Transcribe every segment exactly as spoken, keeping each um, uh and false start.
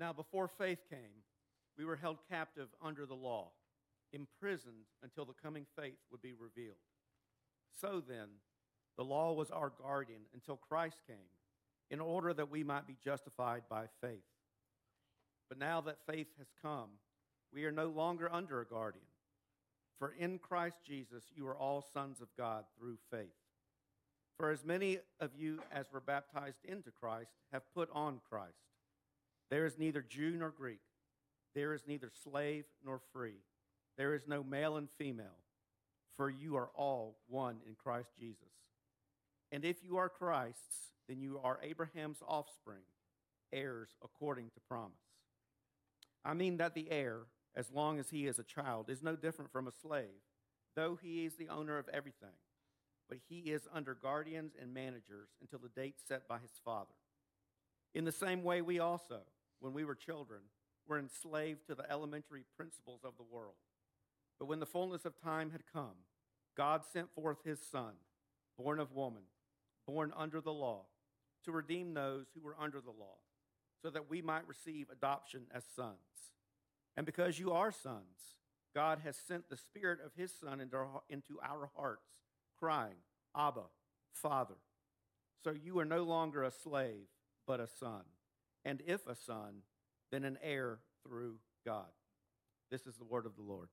Now, before faith came, we were held captive under the law, imprisoned until the coming faith would be revealed. So then, the law was our guardian until Christ came, in order that we might be justified by faith. But now that faith has come, we are no longer under a guardian. For in Christ Jesus you are all sons of God through faith. For as many of you as were baptized into Christ have put on Christ. There is neither Jew nor Greek. There is neither slave nor free. There is no male and female, for you are all one in Christ Jesus. And if you are Christ's, then you are Abraham's offspring, heirs according to promise. I mean that the heir, as long as he is a child, is no different from a slave, though he is the owner of everything. But he is under guardians and managers until the date set by his father. In the same way, we also, when we were children, were enslaved to the elementary principles of the world. But when the fullness of time had come, God sent forth his Son, born of woman, born under the law, to redeem those who were under the law, so that we might receive adoption as sons. And because you are sons, God has sent the Spirit of his Son into our hearts, crying, Abba, Father. So you are no longer a slave, but a son. And if a son, then an heir through God. This is the word of the Lord.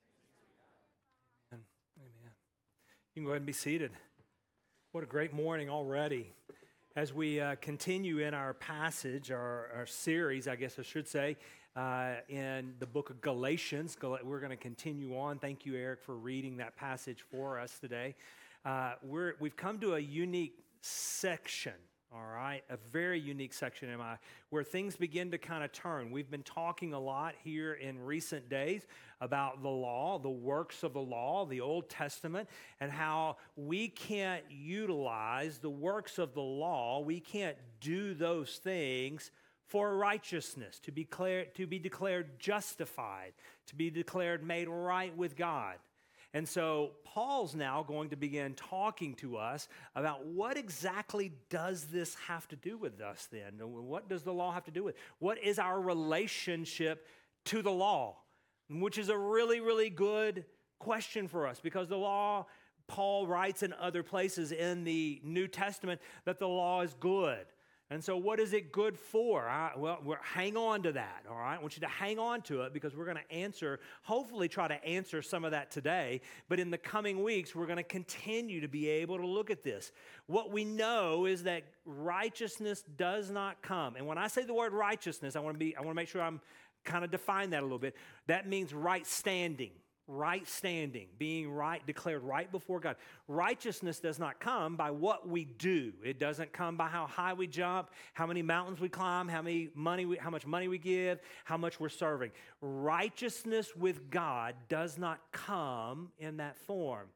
Amen. Amen. You can go ahead and be seated. What a great morning already. As we uh, continue in our passage, our, our series, I guess I should say, uh, in the book of Galatians, Gal- we're going to continue on. Thank you, Eric, for reading that passage for us today. Uh, we're, we've come to a unique section, all right, a very unique section, am I, where things begin to kind of turn. We've been talking a lot here in recent days about the law, the works of the law, the Old Testament, and how we can't utilize the works of the law. We can't do those things for righteousness, to be declared, to be declared justified, to be declared made right with God. And so Paul's now going to begin talking to us about what exactly does this have to do with us then? What does the law have to do with? What is our relationship to the law? Which is a really, really good question for us, because the law, Paul writes in other places in the New Testament that the law is good. And so what is it good for? I, well, we're, hang on to that, all right? I want you to hang on to it, because we're going to answer, hopefully try to answer some of that today. But in the coming weeks, we're going to continue to be able to look at this. What we know is that righteousness does not come. And when I say the word righteousness, I want to be, I want to make sure I'm kind of define that a little bit. That means right standing. Right standing, being right, declared right before God. Righteousness does not come by what we do. It doesn't come by how high we jump, how many mountains we climb, how many money, we, how much money we give, how much we're serving. Righteousness with God does not come in that form.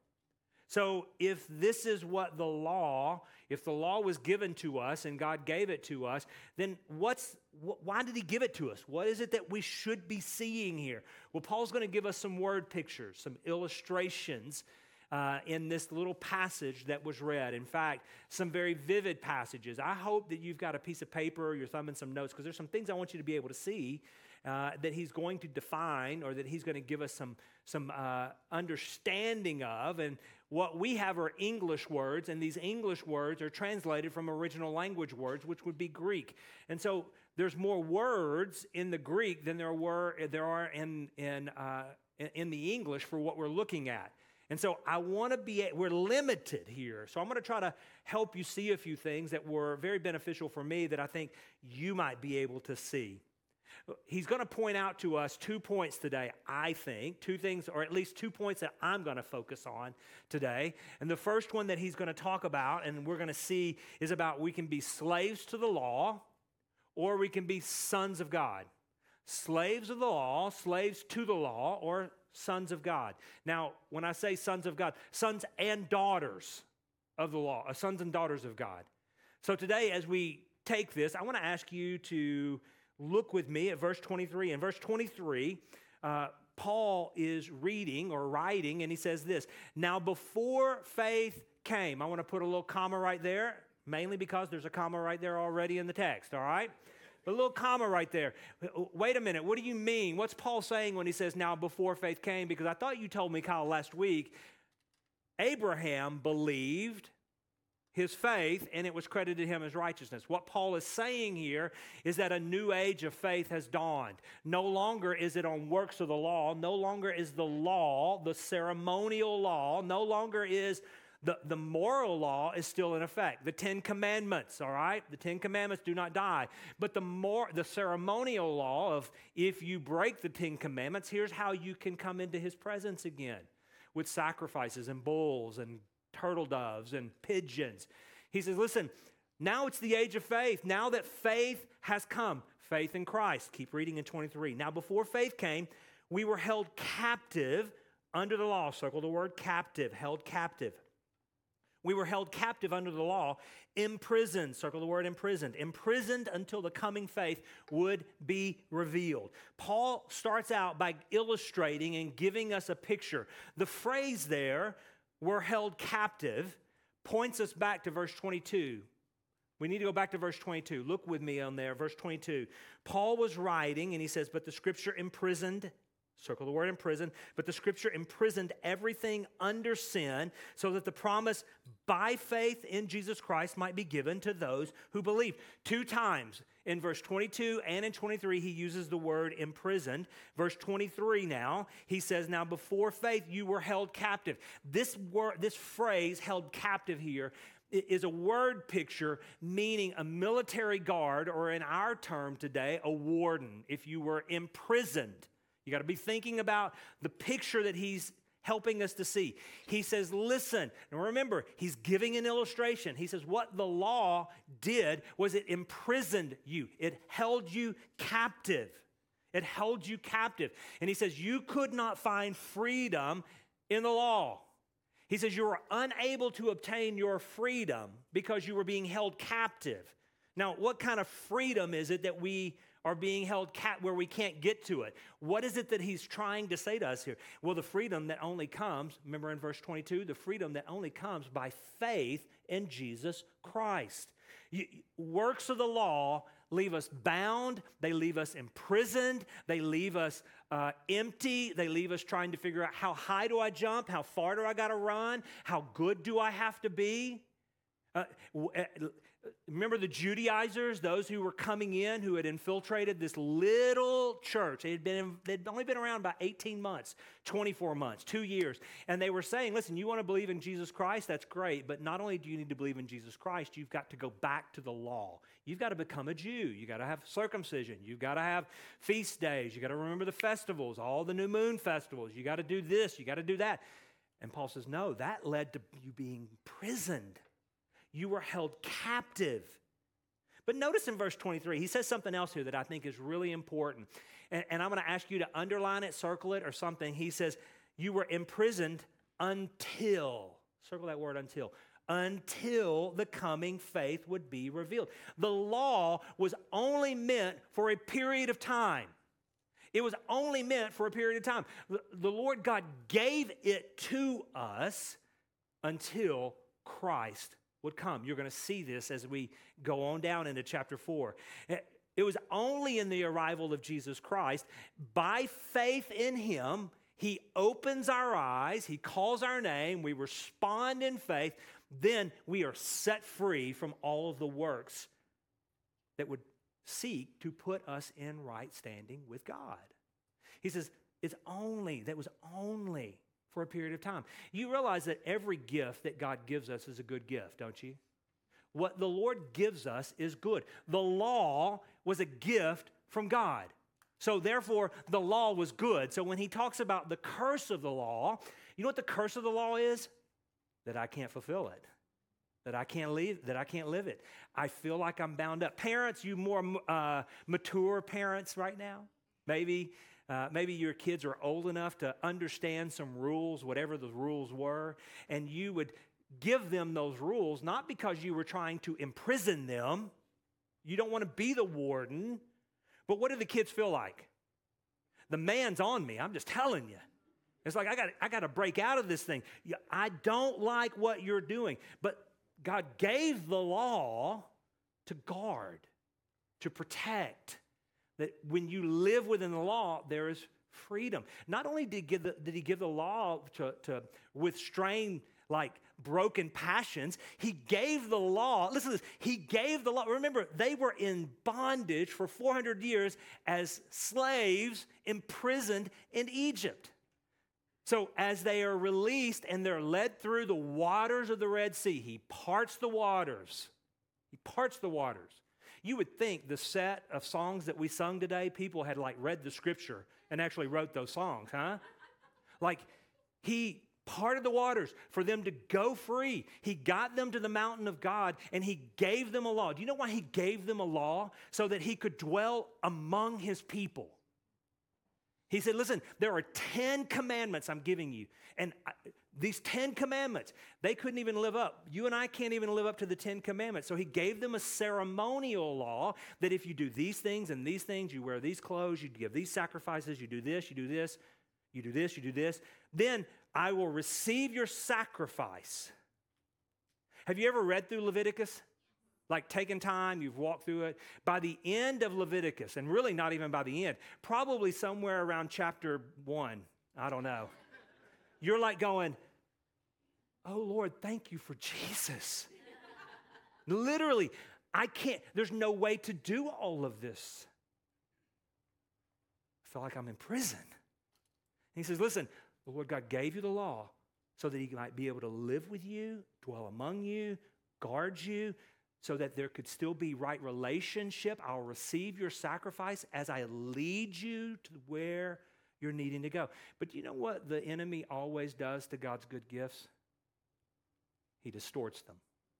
So if this is what the law, if the law was given to us and God gave it to us, then what's why did he give it to us? What is it that we should be seeing here? Well, Paul's going to give us some word pictures, some illustrations uh, in this little passage that was read. In fact, some very vivid passages. I hope that you've got a piece of paper or you're thumbing some notes, because there's some things I want you to be able to see uh, that he's going to define, or that he's going to give us some, some uh, understanding of. And what we have are English words, and these English words are translated from original language words, which would be Greek. And so there's more words in the Greek than there were there are in in uh, in the English for what we're looking at. And so I want to be, we're limited here. So I'm going to try to help you see a few things that were very beneficial for me that I think you might be able to see. He's going to point out to us two points today, I think, two things, or at least two points that I'm going to focus on today. And the first one that he's going to talk about, and we're going to see, is about we can be slaves to the law, or we can be sons of God. Slaves of the law, slaves to the law, or sons of God. Now, when I say sons of God, sons and daughters of the law, uh, sons and daughters of God. So today, as we take this, I want to ask you to look with me at verse twenty-three. In verse twenty-three, uh, Paul is reading or writing, and he says this: now before faith came. I want to put a little comma right there, mainly because there's a comma right there already in the text, all right? A little comma right there. Wait a minute. What do you mean? What's Paul saying when he says, now before faith came? Because I thought you told me, Kyle, last week, Abraham believed his faith, and it was credited to him as righteousness. What Paul is saying here is that a new age of faith has dawned. No longer is it on works of the law. No longer is the law, the ceremonial law, no longer is the, the moral law is still in effect. The Ten Commandments, all right? The Ten Commandments do not die. But the more the ceremonial law of if you break the Ten Commandments, here's how you can come into his presence again with sacrifices and bulls and turtle doves and pigeons. He says, listen, now it's the age of faith. Now that faith has come, faith in Christ. Keep reading in twenty-three. Now before faith came, we were held captive under the law. Circle the word captive, held captive. We were held captive under the law, imprisoned. Circle the word imprisoned. Imprisoned until the coming faith would be revealed. Paul starts out by illustrating and giving us a picture. The phrase there, were held captive, points us back to verse twenty-two. We need to go back to verse twenty-two. Look with me on there, verse twenty-two. Paul was writing, and he says, but the scripture imprisoned, circle the word imprisoned, but the scripture imprisoned everything under sin so that the promise by faith in Jesus Christ might be given to those who believe. Two times in verse twenty-two and in twenty-three, he uses the word imprisoned. Verse twenty-three now, he says, now before faith you were held captive. This word, this phrase, held captive here, is a word picture meaning a military guard, or in our term today, a warden. If you were imprisoned, you got to be thinking about the picture that he's helping us to see. He says, listen, and remember, he's giving an illustration. He says, what the law did was it imprisoned you. It held you captive. It held you captive. And he says, you could not find freedom in the law. He says, you were unable to obtain your freedom because you were being held captive. Now, what kind of freedom is it that we are being held cap where we can't get to it? What is it that he's trying to say to us here? Well, the freedom that only comes, remember in verse twenty-two, the freedom that only comes by faith in Jesus Christ. You, works of the law leave us bound, they leave us imprisoned, they leave us uh, empty, they leave us trying to figure out how high do I jump, how far do I got to run, how good do I have to be? Uh, Remember the Judaizers, those who were coming in, who had infiltrated this little church. They had been, they'd only been around about eighteen months, twenty-four months, two years. And they were saying, listen, you want to believe in Jesus Christ? That's great. But not only do you need to believe in Jesus Christ, you've got to go back to the law. You've got to become a Jew. You've got to have circumcision. You've got to have feast days. You've got to remember the festivals, all the new moon festivals. You've got to do this. You've got to do that. And Paul says, no, that led to you being imprisoned. You were held captive. But notice in verse twenty-three, he says something else here that I think is really important. And, and I'm going to ask you to underline it, circle it, or something. He says, you were imprisoned until, circle that word until, until the coming faith would be revealed. The law was only meant for a period of time. It was only meant for a period of time. The, the Lord God gave it to us until Christ would come. You're going to see this as we go on down into chapter four. It was only in the arrival of Jesus Christ, by faith in him, he opens our eyes, he calls our name, we respond in faith, then we are set free from all of the works that would seek to put us in right standing with God. He says, it's only, that was only for a period of time. You realize that every gift that God gives us is a good gift, don't you? What the Lord gives us is good. The law was a gift from God. So therefore, the law was good. So when he talks about the curse of the law, you know what the curse of the law is? That I can't fulfill it. That I can't leave, that I can't live it. I feel like I'm bound up. Parents, you more uh, mature parents right now, maybe Uh, maybe your kids are old enough to understand some rules, whatever the rules were, and you would give them those rules, not because you were trying to imprison them. You don't want to be the warden. But what do the kids feel like? The man's on me. I'm just telling you. It's like, I got I got to break out of this thing. I don't like what you're doing. But God gave the law to guard. to protect. That when you live within the law, there is freedom. Not only did he give the, did he give the law to, to restrain like broken passions, he gave the law. Listen to this. He gave the law. Remember, they were in bondage for four hundred years as slaves imprisoned in Egypt. So as they are released and they're led through the waters of the Red Sea, he parts the waters. He parts the waters. You would think the set of songs that we sung today, people had like read the scripture and actually wrote those songs, huh? Like he parted the waters for them to go free. He got them to the mountain of God and he gave them a law. Do you know why he gave them a law? So that he could dwell among his people. He said, listen, there are ten commandments I'm giving you. And I, these ten commandments, they couldn't even live up. You and I can't even live up to the ten commandments. So he gave them a ceremonial law that if you do these things and these things, you wear these clothes, you give these sacrifices, you do this, you do this, you do this, you do this, then I will receive your sacrifice. Have you ever read through Leviticus? Like taken time, you've walked through it. By the end of Leviticus, and really not even by the end, probably somewhere around chapter one, I don't know. You're like going, oh Lord, thank you for Jesus. Literally, I can't, there's no way to do all of this. I feel like I'm in prison. And he says, listen, the Lord God gave you the law so that he might be able to live with you, dwell among you, guard you, so that there could still be right relationship. I'll receive your sacrifice as I lead you to where you're needing to go. But you know what the enemy always does to God's good gifts? He distorts them.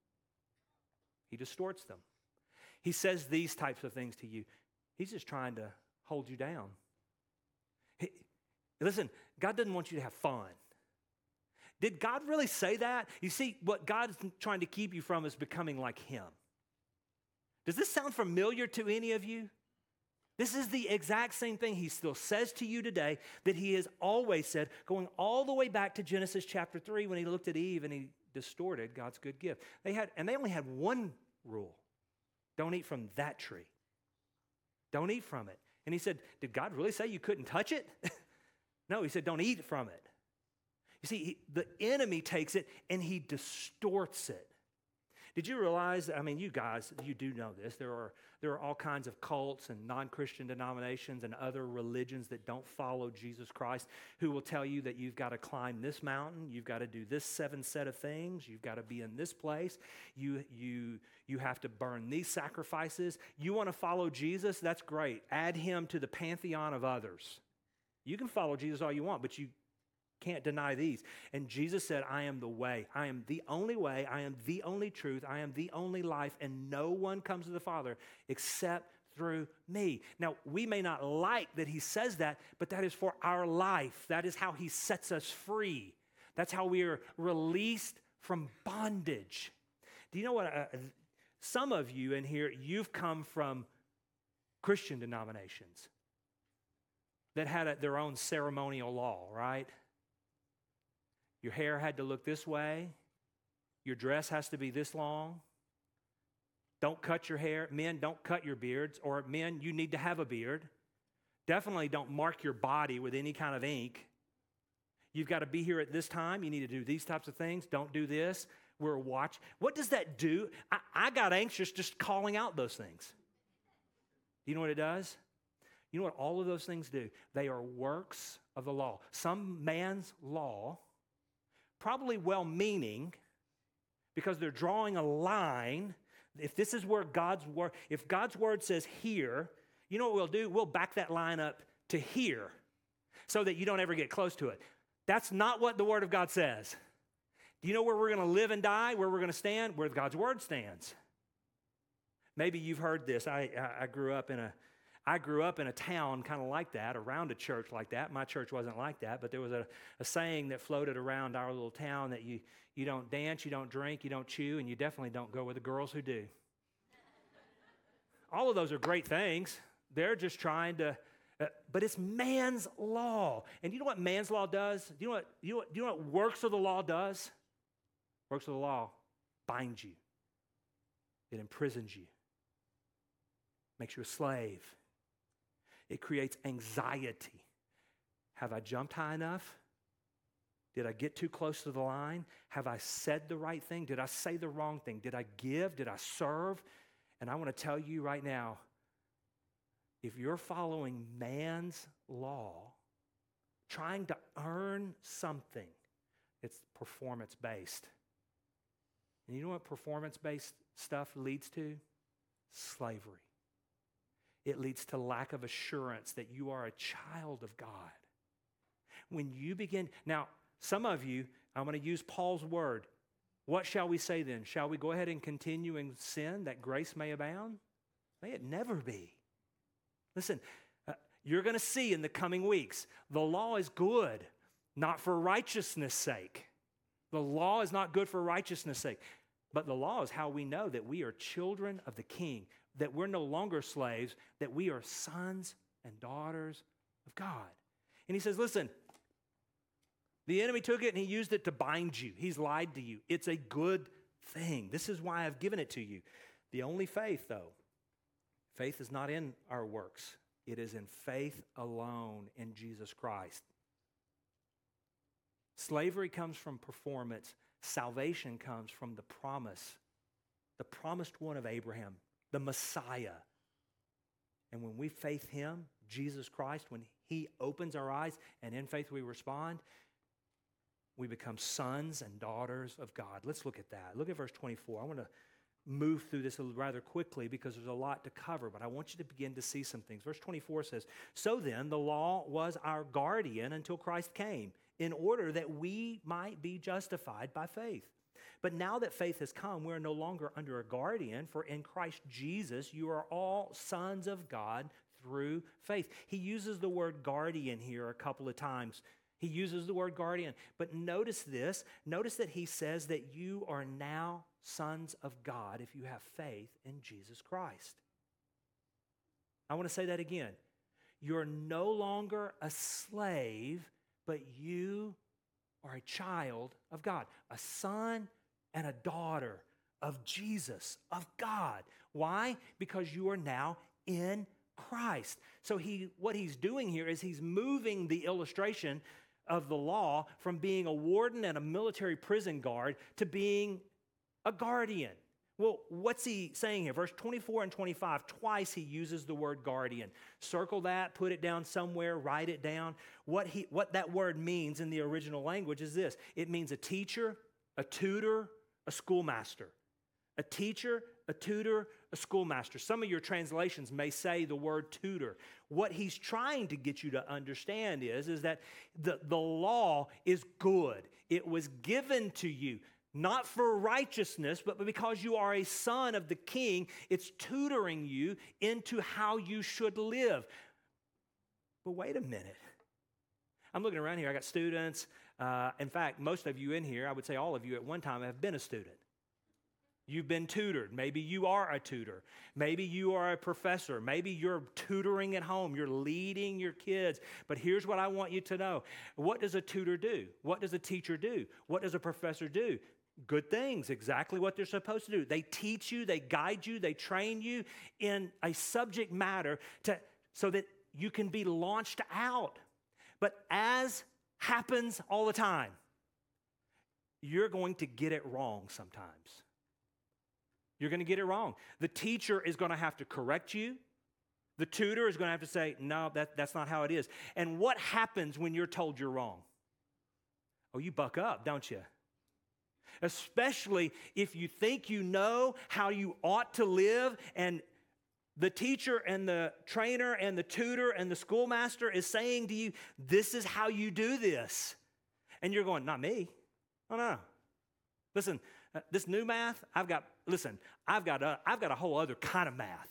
He distorts them. He says these types of things to you. He's just trying to hold you down. He, listen, God doesn't want you to have fun. Did God really say that? You see, what God is trying to keep you from is becoming like him. Does this sound familiar to any of you? This is the exact same thing he still says to you today that he has always said, going all the way back to Genesis chapter three when he looked at Eve and he distorted God's good gift. They had, and they only had one rule. Don't eat from that tree. Don't eat from it. And he said, did God really say you couldn't touch it? No, he said, don't eat from it. You see, he, the enemy takes it and he distorts it. Did you realize, I mean, you guys, you do know this, there are, there are all kinds of cults and non-Christian denominations and other religions that don't follow Jesus Christ who will tell you that you've got to climb this mountain, you've got to do this seven set of things, you've got to be in this place, you, you, you have to burn these sacrifices. You want to follow Jesus? That's great. Add him to the pantheon of others. You can follow Jesus all you want, but you can't deny these. And Jesus said, I am the way. I am the only way. I am the only truth. I am the only life. And no one comes to the Father except through me. Now, we may not like that he says that, but that is for our life. That is how he sets us free. That's how we are released from bondage. Do you know what? Uh, some of you in here, you've come from Christian denominations that had a, their own ceremonial law, right? Your hair had to look this way. Your dress has to be this long. Don't cut your hair. Men, don't cut your beards. Or men, you need to have a beard. Definitely don't mark your body with any kind of ink. You've got to be here at this time. You need to do these types of things. Don't do this. We're watch. What does that do? I, I got anxious just calling out those things. You know what it does? You know what all of those things do? They are works of the law. Some man's law, probably well-meaning, because they're drawing a line. If this is where God's word, if God's word says here, you know what we'll do? We'll back that line up to here so that you don't ever get close to it. That's not what the word of God says. Do you know where we're going to live and die, where we're going to stand? Where God's word stands. Maybe you've heard this. I, I, I grew up in a I grew up in a town kind of like that, around a church like that. My church wasn't like that, but there was a, a saying that floated around our little town that you, you don't dance, you don't drink, you don't chew, and you definitely don't go with the girls who do. All of those are great things. They're just trying to, uh, but it's man's law. And you know what man's law does? Do you know what, you know what, do you know what works of the law does? Works of the law binds you. It imprisons you. makes you a slave. It creates anxiety. Have I jumped high enough? Did I get too close to the line? Have I said the right thing? Did I say the wrong thing? Did I give? Did I serve? And I want to tell you right now, if you're following man's law, trying to earn something, it's performance-based. And you know what performance-based stuff leads to? Slavery. It leads to lack of assurance that you are a child of God. When you begin, now, some of you, I'm going to use Paul's word. What shall we say then? Shall we go ahead and continue in sin that grace may abound? May it never be. Listen, uh, you're going to see in the coming weeks, the law is good, not for righteousness' sake. The law is not good for righteousness' sake. But the law is how we know that we are children of the King, that we're no longer slaves, that we are sons and daughters of God. And he says, listen, the enemy took it and he used it to bind you. He's lied to you. It's a good thing. This is why I've given it to you. The only faith, though, faith is not in our works. It is in faith alone in Jesus Christ. Slavery comes from performance. Salvation comes from the promise, the promised one of Abraham, the Messiah. And when we faith him, Jesus Christ, when he opens our eyes and in faith we respond, we become sons and daughters of God. Let's look at that. Look at verse twenty-four. I want to move through this rather quickly because there's a lot to cover, but I want you to begin to see some things. Verse twenty-four says, so then the law was our guardian until Christ came, in order that we might be justified by faith. But now that faith has come, we are no longer under a guardian, for in Christ Jesus you are all sons of God through faith. He uses the word guardian here a couple of times. He uses the word guardian. But notice this. Notice that he says that you are now sons of God if you have faith in Jesus Christ. I want to say that again. You're no longer a slave, but you are a child of God, a son and a daughter of Jesus, of God. Why? Because you are now in Christ. So he, what he's doing here is he's moving the illustration of the law from being a warden and a military prison guard to being a guardian. Well, what's he saying here? Verse twenty-four and twenty-five, twice he uses the word guardian. Circle that, put it down somewhere, write it down. What he, what that word means in the original language is this. It means a teacher, a tutor, a schoolmaster. A teacher, a tutor, a schoolmaster. Some of your translations may say the word tutor. What he's trying to get you to understand is, is that the, the law is good. It was given to you. Not for righteousness, but because you are a son of the King, it's tutoring you into how you should live. But wait a minute. I'm looking around here. I got students. Uh, in fact, most of you in here, I would say all of you at one time have been a student. You've been tutored. Maybe you are a tutor. Maybe you are a professor. Maybe you're tutoring at home. You're leading your kids. But here's what I want you to know. What does a tutor do? What does a teacher do? What does a professor do? Good things, exactly what they're supposed to do. They teach you, they guide you, they train you in a subject matter to, so that you can be launched out. But as happens all the time, you're going to get it wrong sometimes. You're going to get it wrong. The teacher is going to have to correct you. The tutor is going to have to say, no, that, that's not how it is. And what happens when you're told you're wrong? Oh, you buck up, don't you? Especially if you think you know how you ought to live, and the teacher and the trainer and the tutor and the schoolmaster is saying to you, this is how you do this. And you're going, not me. Oh, no. Listen, uh, this new math, I've got, listen, I've got, a, I've got a whole other kind of math.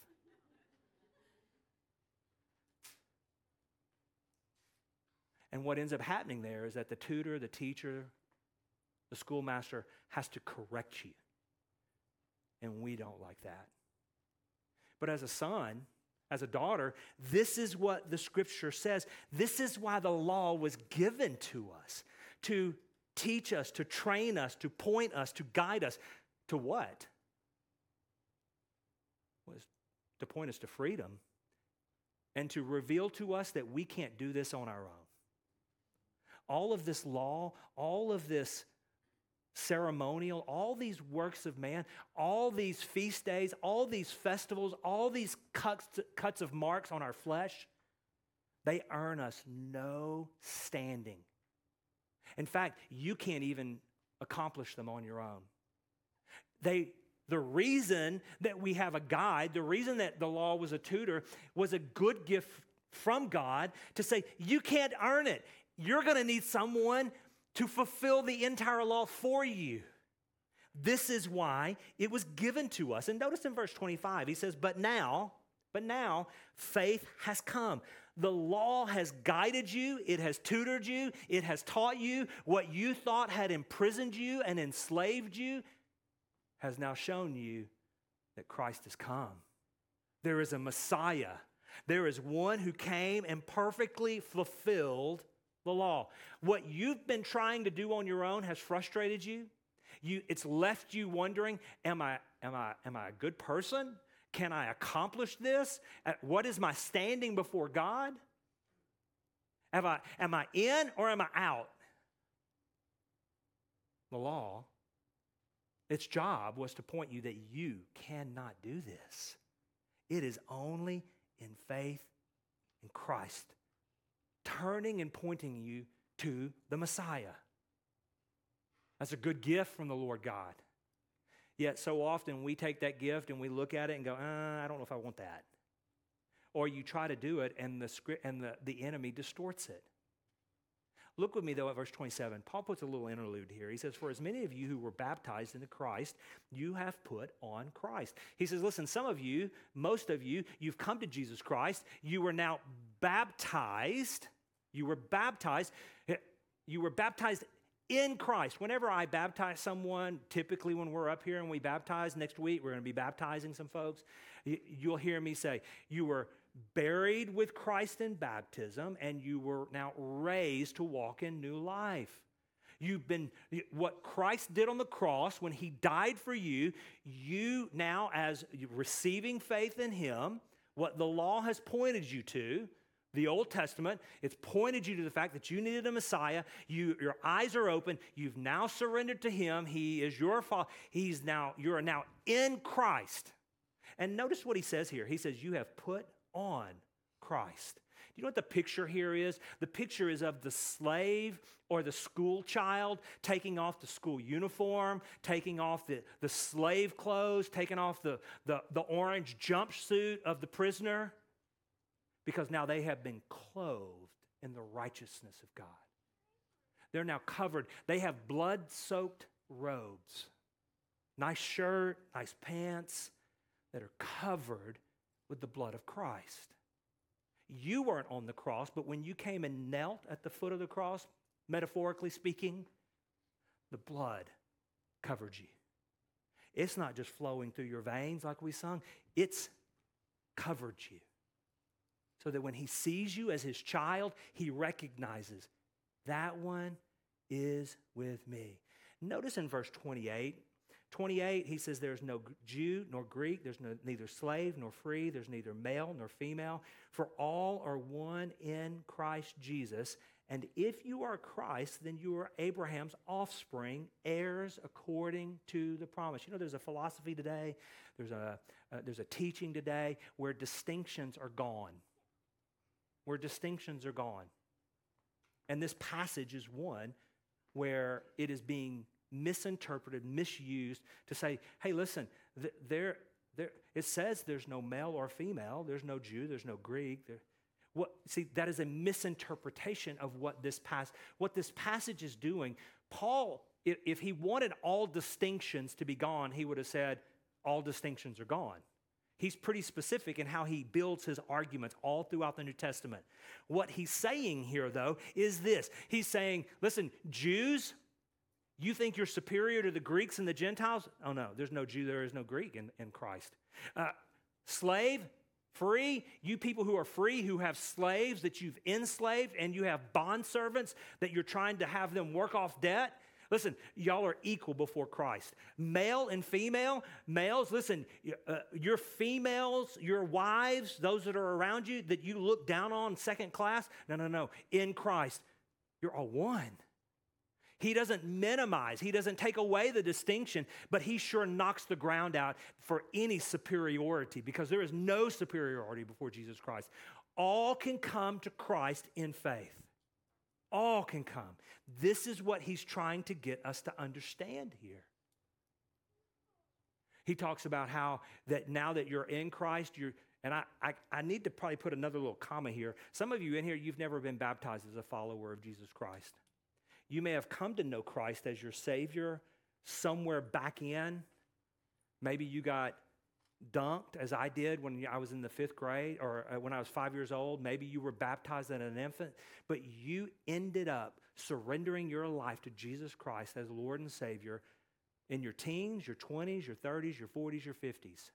And what ends up happening there is that the tutor, the teacher, the schoolmaster has to correct you. And we don't like that. But as a son, as a daughter, this is what the scripture says. This is why the law was given to us, to teach us, to train us, to point us, to guide us. To what? Was to point us to freedom and to reveal to us that we can't do this on our own. All of this law, all of this ceremonial, all these works of man, all these feast days, all these festivals, all these cuts, cuts of marks on our flesh, they earn us no standing. In fact, you can't even accomplish them on your own. They, the reason that we have a guide, the reason that the law was a tutor, was a good gift from God to say, you can't earn it. You're going to need someone to fulfill the entire law for you. This is why it was given to us. And notice in verse twenty-five, he says, but now, but now faith has come. The law has guided you. It has tutored you. It has taught you what you thought had imprisoned you and enslaved you has now shown you that Christ has come. There is a Messiah. There is one who came and perfectly fulfilled the law. What you've been trying to do on your own has frustrated you. You, it's left you wondering, am I, am I, am I a good person? Can I accomplish this? What is my standing before God? Have I, am I in or am I out? The law, its job was to point you that you cannot do this. It is only in faith in Christ, turning and pointing you to the Messiah. That's a good gift from the Lord God. Yet so often we take that gift and we look at it and go, uh, I don't know if I want that. Or you try to do it and the script and the, the enemy distorts it. Look with me though at verse twenty-seven. Paul puts a little interlude here. He says, for as many of you who were baptized into Christ, you have put on Christ. He says, listen, some of you, most of you, you've come to Jesus Christ. You were now baptized. You were baptized. You were baptized in Christ. Whenever I baptize someone, typically when we're up here and we baptize, next week we're going to be baptizing some folks, you'll hear me say, you were buried with Christ in baptism and you were now raised to walk in new life. You've been, what Christ did on the cross when he died for you, you now as receiving faith in him, what the law has pointed you to, the Old Testament, it's pointed you to the fact that you needed a Messiah. You, your eyes are open. You've now surrendered to him. He is your father. He's now, you are now in Christ. And notice what he says here. He says, you have put on Christ. Do you know what the picture here is? The picture is of the slave or the school child taking off the school uniform, taking off the, the slave clothes, taking off the, the, the orange jumpsuit of the prisoner, because now they have been clothed in the righteousness of God. They're now covered. They have blood-soaked robes, nice shirt, nice pants that are covered with the blood of Christ. You weren't on the cross, but when you came and knelt at the foot of the cross, metaphorically speaking, the blood covered you. It's not just flowing through your veins like we sung, it's covered you. So that when he sees you as his child, he recognizes that one is with me. Notice in verse twenty-eight, twenty-eight, he says there's no Jew nor Greek, there's no, neither slave nor free, there's neither male nor female, for all are one in Christ Jesus. And if you are Christ, then you are Abraham's offspring, heirs according to the promise. You know, there's a philosophy today, there's a, uh, there's a teaching today where distinctions are gone. Where distinctions are gone. And this passage is one where it is being misinterpreted, misused to say, hey, listen, th- there, there, it says there's no male or female, there's no Jew, there's no Greek. There, what, see, that is a misinterpretation of what this, pas- what this passage is doing. Paul, if, if he wanted all distinctions to be gone, he would have said, all distinctions are gone. He's pretty specific in how he builds his arguments all throughout the New Testament. What he's saying here, though, is this. He's saying, listen, Jews, you think you're superior to the Greeks and the Gentiles? Oh, no, there's no Jew, there is no Greek in, in Christ. Uh, slave, free, you people who are free, who have slaves that you've enslaved, and you have bondservants that you're trying to have them work off debt. Listen, y'all are equal before Christ. Male and female, males, listen, uh, your females, your wives, those that are around you that you look down on second class, no, no, no. In Christ, you're all one. He doesn't minimize. He doesn't take away the distinction, but he sure knocks the ground out for any superiority because there is no superiority before Jesus Christ. All can come to Christ in faith. All can come. This is what he's trying to get us to understand here. He talks about how that now that you're in Christ, you're, and I, I, I need to probably put another little comma here. Some of you in here, you've never been baptized as a follower of Jesus Christ. You may have come to know Christ as your Savior somewhere back in. Maybe you got dunked as I did when I was in the fifth grade or when I was five years old. Maybe you were baptized as an infant, but you ended up surrendering your life to Jesus Christ as Lord and Savior in your teens, your twenties, your thirties, your forties, your fifties.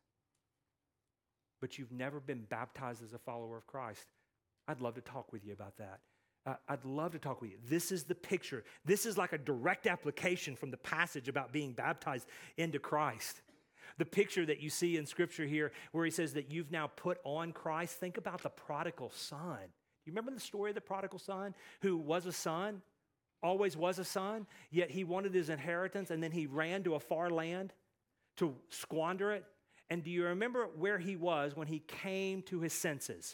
But you've never been baptized as a follower of Christ. I'd love to talk with you about that. Uh, I'd love to talk with you. This is the picture. This is like a direct application from the passage about being baptized into Christ. The picture that you see in Scripture here where he says that you've now put on Christ. Think about the prodigal son. You remember the story of the prodigal son who was a son, always was a son, yet he wanted his inheritance and then he ran to a far land to squander it. And do you remember where he was when he came to his senses?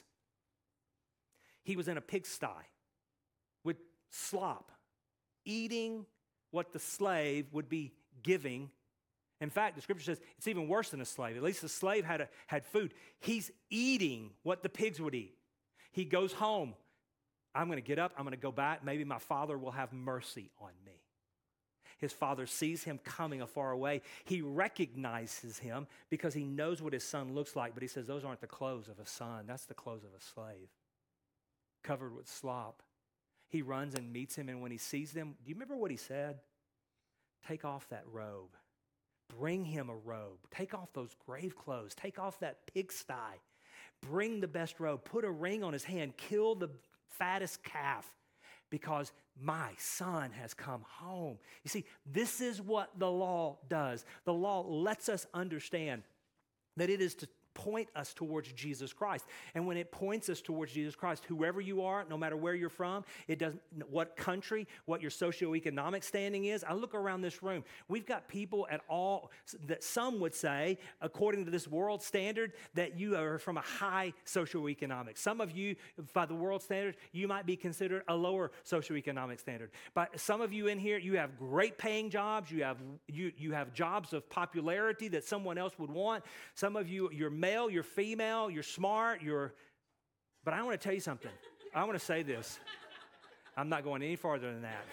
He was in a pigsty with slop, eating what the slave would be giving. In fact, the Scripture says it's even worse than a slave. At least the slave had, a, had food. He's eating what the pigs would eat. He goes home. I'm going to get up. I'm going to go back. Maybe my father will have mercy on me. His father sees him coming afar away. He recognizes him because he knows what his son looks like. But he says, those aren't the clothes of a son. That's the clothes of a slave, covered with slop. He runs and meets him. And when he sees them, do you remember what he said? Take off that robe. Bring him a robe. Take off those grave clothes. Take off that pigsty. Bring the best robe. Put a ring on his hand. Kill the fattest calf because my son has come home. You see, this is what the law does. The law lets us understand that it is to point us towards Jesus Christ. And when it points us towards Jesus Christ, whoever you are, no matter where you're from, it doesn't, what country, what your socioeconomic standing is. I look around this room. We've got people at all, that some would say, according to this world standard, that you are from a high socioeconomic. Some of you, by the world standard, you might be considered a lower socioeconomic standard. But some of you in here, you have great paying jobs. You have, you, you have jobs of popularity that someone else would want. Some of you, you're male, you're female, you're smart, you're, but I want to tell you something. I want to say this. I'm not going any farther than that.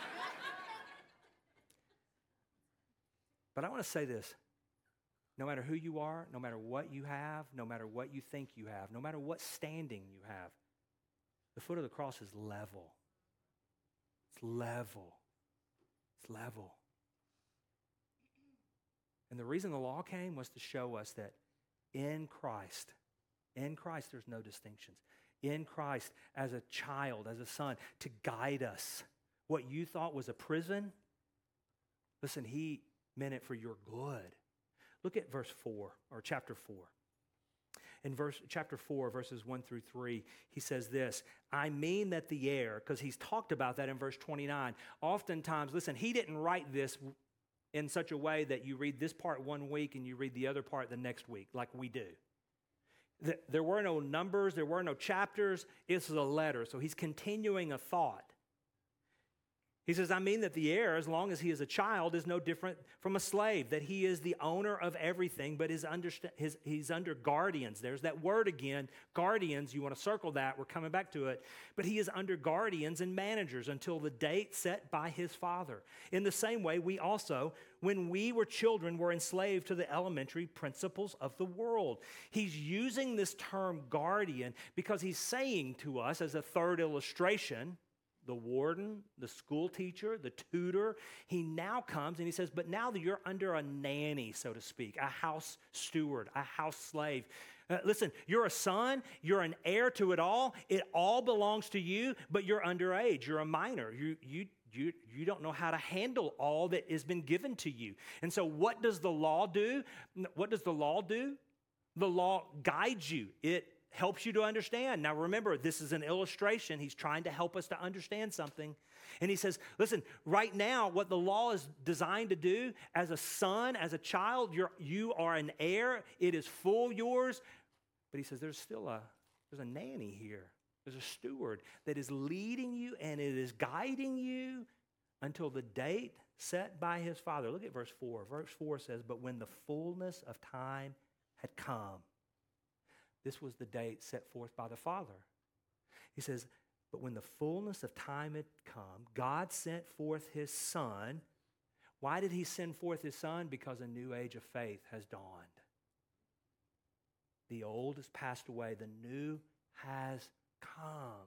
But I want to say this. No matter who you are, no matter what you have, no matter what you think you have, no matter what standing you have, the foot of the cross is level. It's level. It's level. And the reason the law came was to show us that in Christ, in Christ, there's no distinctions. In Christ, as a child, as a son, to guide us. What you thought was a prison, listen, he meant it for your good. Look at verse four, or chapter four. In verse chapter four, verses one through three, he says this, I mean that the heir, because he's talked about that in verse twenty-nine. Oftentimes, listen, he didn't write this in such a way that you read this part one week and you read the other part the next week, like we do. There were no numbers, there were no chapters. This is a letter, so he's continuing a thought. He says, I mean that the heir, as long as he is a child, is no different from a slave, that he is the owner of everything, but is under, his, he's under guardians. There's that word again, guardians. You want to circle that. We're coming back to it. But he is under guardians and managers until the date set by his father. In the same way, we also, when we were children, were enslaved to the elementary principles of the world. He's using this term guardian because he's saying to us as a third illustration, the warden, the school teacher, the tutor, he now comes and he says, but now that you're under a nanny, so to speak, a house steward, a house slave. Uh, listen, you're a son, you're an heir to it all. It all belongs to you, but you're underage. You're a minor. You, you, you, you don't know how to handle all that has been given to you. And so what does the law do? What does the law do? The law guides you. It helps you to understand. Now remember, this is an illustration. He's trying to help us to understand something. And he says, listen, right now, what the law is designed to do, as a son, as a child, you're, you are an heir. It is full yours. But he says, there's still a, there's a nanny here. There's a steward that is leading you and it is guiding you until the date set by his father. Look at verse four. Verse four says, but when the fullness of time had come, this was the date set forth by the Father. He says, but when the fullness of time had come, God sent forth his Son. Why did he send forth his Son? Because a new age of faith has dawned. The old has passed away. The new has come.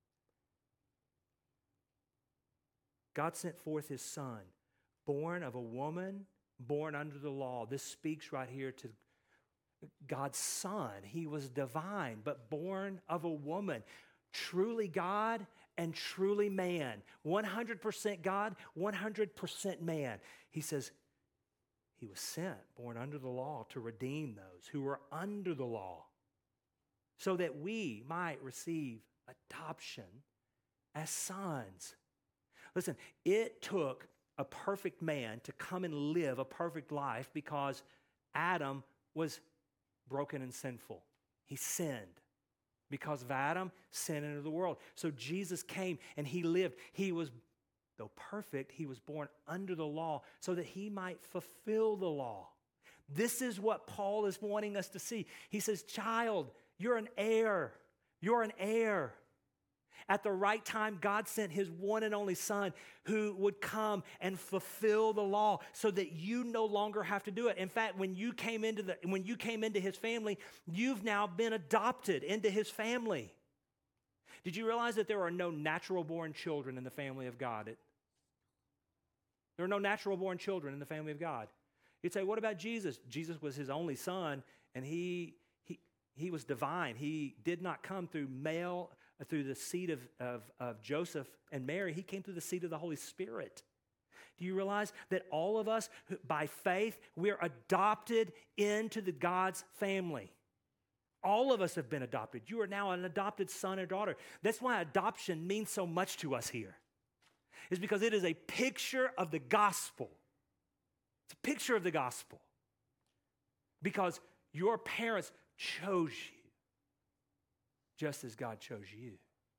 God sent forth his Son, born of a woman, born under the law. This speaks right here to God's Son. He was divine, but born of a woman. Truly God and truly man. one hundred percent God, one hundred percent man. He says he was sent, born under the law, to redeem those who were under the law, so that we might receive adoption as sons. Listen, it took a perfect man to come and live a perfect life because Adam was broken and sinful. He sinned. Because of Adam, sin entered the world. So Jesus came and he lived. He was, though perfect, he was born under the law so that he might fulfill the law. This is what Paul is wanting us to see. He says, child, you're an heir. You're an heir. At the right time, God sent his one and only Son who would come and fulfill the law so that you no longer have to do it. In fact, when you came into the when you came into his family, you've now been adopted into his family. Did you realize that there are no natural born children in the family of God? It, there are no natural born children in the family of God. You'd say, what about Jesus? Jesus was his only son, and he he he was divine. He did not come through male through the seed of, of, of Joseph and Mary. He came through the seed of the Holy Spirit. Do you realize that all of us, by faith, we're adopted into the God's family? All of us have been adopted. You are now an adopted son or daughter. That's why adoption means so much to us here. It's because it is a picture of the gospel. It's a picture of the gospel. Because your parents chose you, just as God chose you.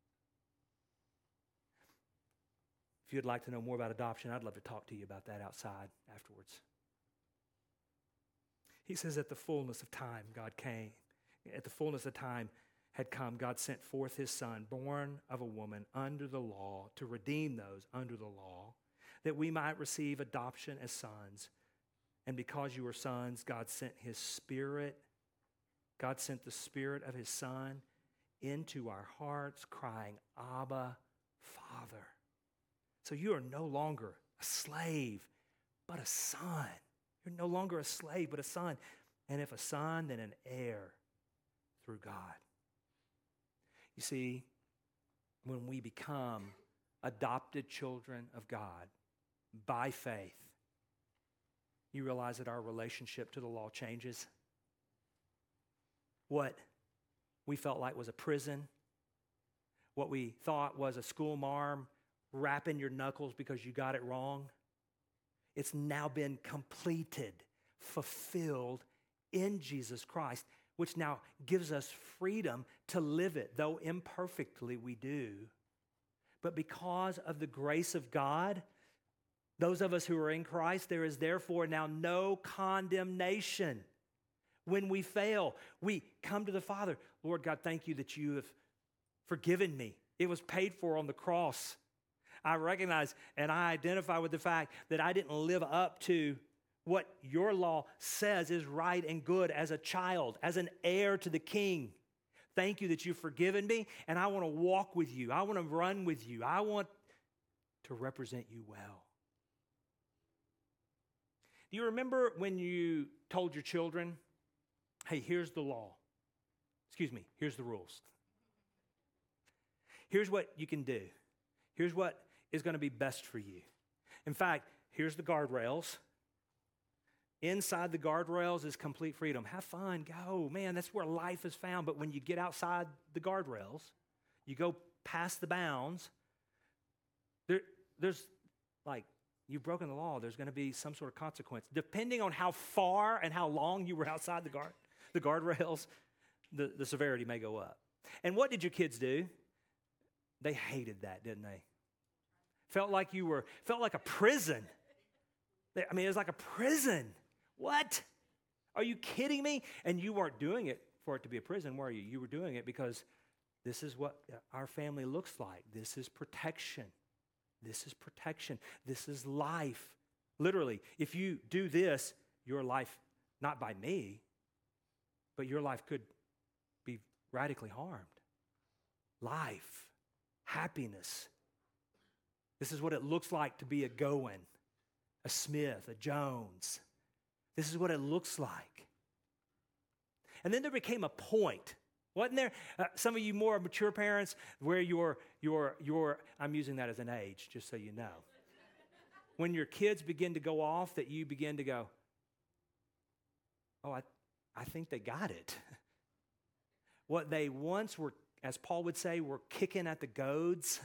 If you'd like to know more about adoption, I'd love to talk to you about that outside afterwards. He says, at the fullness of time, God came. At the fullness of time had come, God sent forth his Son, born of a woman under the law, to redeem those under the law, that we might receive adoption as sons. And because you are sons, God sent his Spirit. God sent the Spirit of his Son into our hearts, crying, Abba, Father. So you are no longer a slave, but a son. You're no longer a slave, but a son. And if a son, then an heir through God. You see, when we become adopted children of God by faith, you realize that our relationship to the law changes. What we felt like was a prison, what we thought was a school marm wrapping your knuckles because you got it wrong, it's now been completed, fulfilled in Jesus Christ, which now gives us freedom to live it, though imperfectly we do. But because of the grace of God, those of us who are in Christ, there is therefore now no condemnation. When we fail, we come to the Father. Lord God, thank you that you have forgiven me. It was paid for on the cross. I recognize and I identify with the fact that I didn't live up to what your law says is right and good as a child, as an heir to the King. Thank you that you've forgiven me, and I want to walk with you. I want to run with you. I want to represent you well. Do you remember when you told your children, hey, here's the law. Excuse me, here's the rules. Here's what you can do. Here's what is going to be best for you. In fact, here's the guardrails. Inside the guardrails is complete freedom. Have fun, go. Man, that's where life is found. But when you get outside the guardrails, you go past the bounds, there, there's like, you've broken the law. There's going to be some sort of consequence. Depending on how far and how long you were outside the guard, the guardrails, the, the severity may go up. And what did your kids do? They hated that, didn't they? Felt like you were, felt like a prison. I mean, it was like a prison. What? Are you kidding me? And you weren't doing it for it to be a prison, were you? You were doing it because this is what our family looks like. This is protection. This is protection. This is life. Literally, if you do this, your life, not by me, but your life could be radically harmed. Life, happiness. This is what it looks like to be a Goen, a Smith, a Jones. This is what it looks like. And then there became a point, wasn't there? Uh, some of you more mature parents where your, your, your, I'm using that as an age, just so you know. When your kids begin to go off, that you begin to go, oh, I, I think they got it. What they once were, as Paul would say, were kicking at the goads.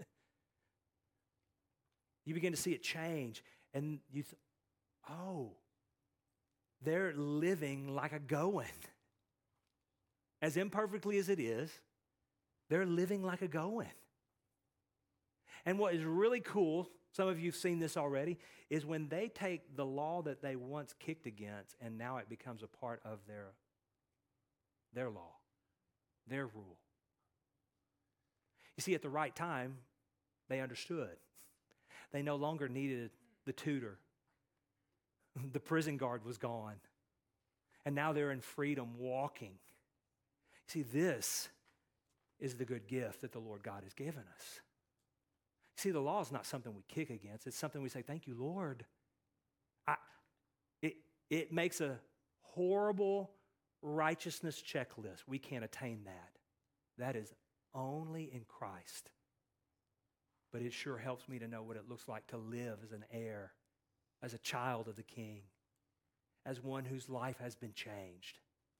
You begin to see it change. And you, th- oh, they're living like a Goen. As imperfectly as it is, they're living like a Goen. And what is really cool, some of you have seen this already, is when they take the law that they once kicked against and now it becomes a part of their, their law, their rule. You see, at the right time, they understood. They no longer needed the tutor. The prison guard was gone. And now they're in freedom walking. See, this is the good gift that the Lord God has given us. See, the law is not something we kick against. It's something we say, thank you, Lord. I, it, it makes a horrible righteousness checklist. We can't attain that. That is only in Christ. But it sure helps me to know what it looks like to live as an heir, as a child of the King, as one whose life has been changed.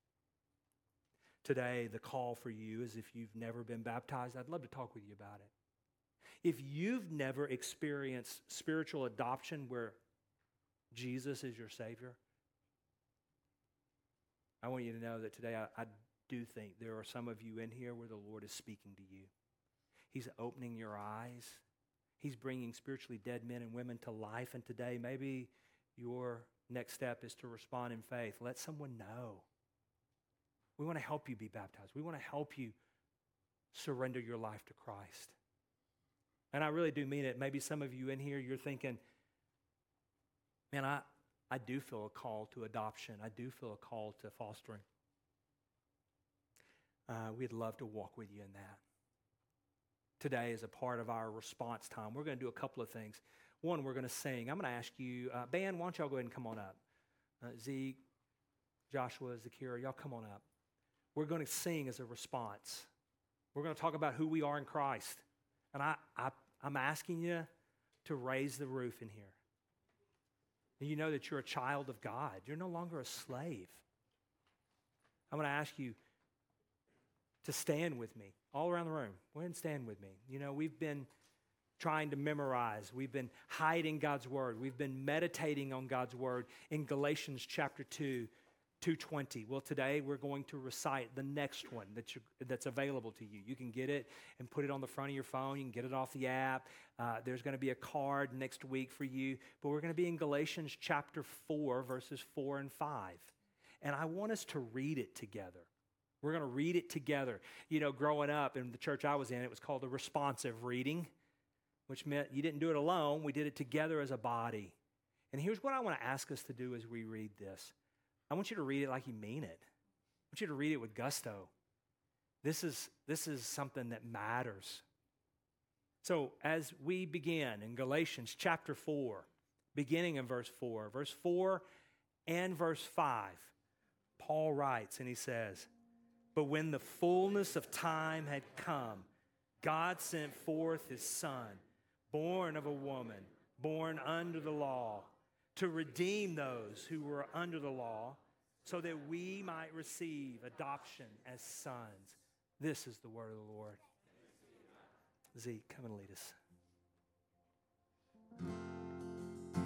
Today, the call for you is if you've never been baptized, I'd love to talk with you about it. If you've never experienced spiritual adoption where Jesus is your Savior, I want you to know that today I, I do think there are some of you in here where the Lord is speaking to you. He's opening your eyes. He's bringing spiritually dead men and women to life. And today, maybe your next step is to respond in faith. Let someone know. We want to help you be baptized. We want to help you surrender your life to Christ. And I really do mean it. Maybe some of you in here, you're thinking, man, I, I do feel a call to adoption. I do feel a call to fostering. Uh, we'd love to walk with you in that. Today is a part of our response time. We're going to do a couple of things. One, we're going to sing. I'm going to ask you, uh, band, why don't y'all go ahead and come on up? Uh, Zeke, Joshua, Zakira, y'all come on up. We're going to sing as a response. We're going to talk about who we are in Christ. And I, I, I'm asking you to raise the roof in here. And you know that you're a child of God. You're no longer a slave. I'm going to ask you to stand with me all around the room. Go ahead and stand with me. You know, we've been trying to memorize. We've been hiding God's word. We've been meditating on God's word in Galatians chapter two, two twenty. Well, today we're going to recite the next one that you, that's available to you. You can get it and put it on the front of your phone. You can get it off the app. Uh, there's going to be a card next week for you. But we're going to be in Galatians chapter four, verses four and five. And I want us to read it together. We're going to read it together. You know, growing up in the church I was in, it was called a responsive reading, which meant you didn't do it alone. We did it together as a body. And here's what I want to ask us to do as we read this. I want you to read it like you mean it. I want you to read it with gusto. This is, this is something that matters. So as we begin in Galatians chapter four, beginning in verse four, verse four and verse five, Paul writes and he says, "But when the fullness of time had come, God sent forth his Son, born of a woman, born under the law, to redeem those who were under the law, so that we might receive adoption as sons. This is the word of the Lord. Zeke, come and lead us.